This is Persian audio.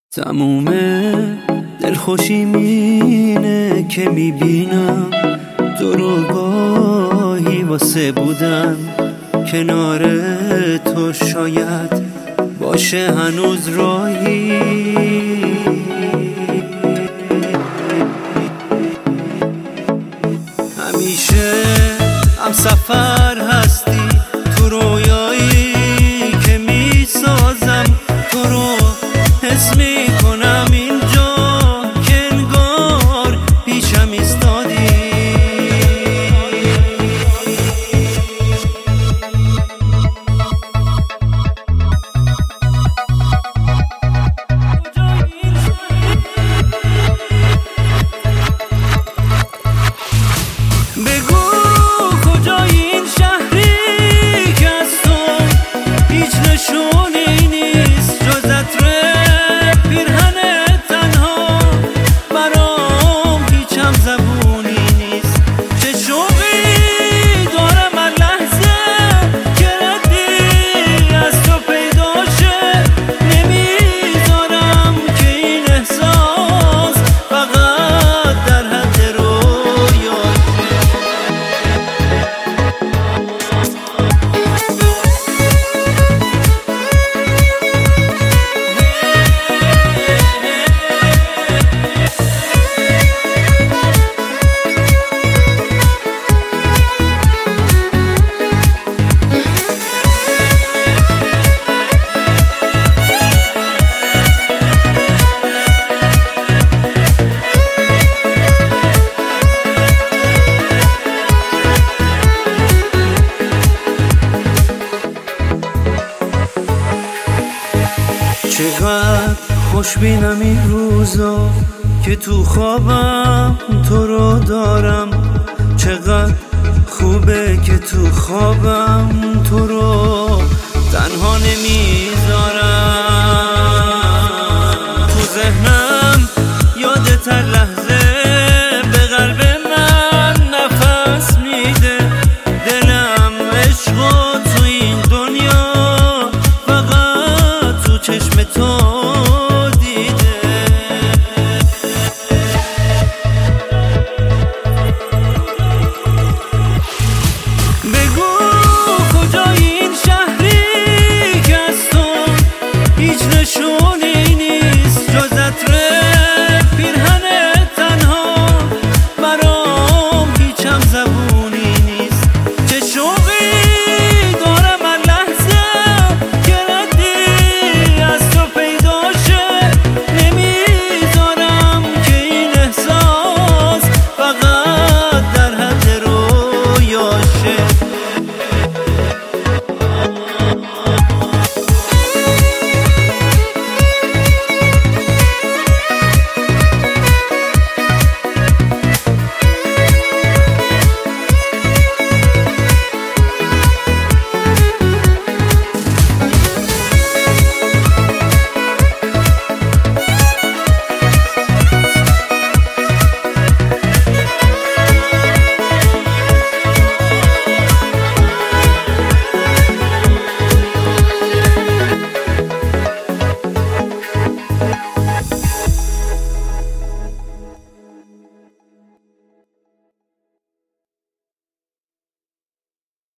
تموم دلخوشیم اینه که میبینم تو رو گاهی واسه بودن کنار تو شاید باشه هنوز راهی. همیشه هم سفر هستی تو رویایی که میسازم، تو رو حس میکنم اینجا که انگار پیشم ایستادی. بگو کجای این شهری که از تو هیچ نشونی نیست جز عطر پیرهن تنها، برام هیچم زبونی نیست. چه شوقی دارم هر لحظه که ردی از تو پیدا شه، نمیذارم که این احساس فقط در حد رویا. چقدر خوشبینم این روزا که تو خوابم تو رو دارم، چقدر خوبه که تو خوابم تو رو تنها نمیذارم.